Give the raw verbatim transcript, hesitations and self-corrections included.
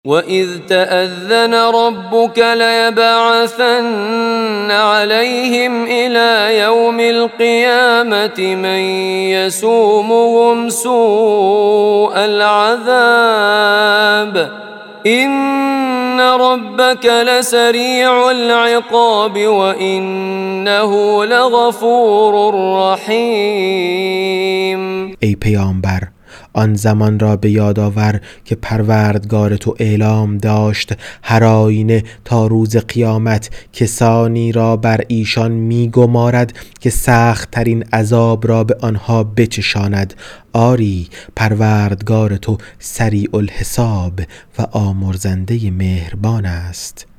وَإِذْ تَأَذَّنَ رَبُّكَ لَيَبْعَثَنَّ عَلَيْهِمْ إِلَى يَوْمِ الْقِيَامَةِ مَنْ يَسُومُهُمْ سُوءَ الْعَذَابِ إِنَّ رَبَّكَ لَسَرِيعُ الْعِقَابِ وَإِنَّهُ لَغَفُورٌ رَحِيمٌ. ای پیامبر، آن زمان را به یاد آور که پروردگار تو اعلام داشت هر آینه تا روز قیامت کسانی را بر ایشان می گمارد که سخت ترین عذاب را به آنها بچشاند. آری، پروردگار تو سریع الحساب و آمرزنده مهربان است.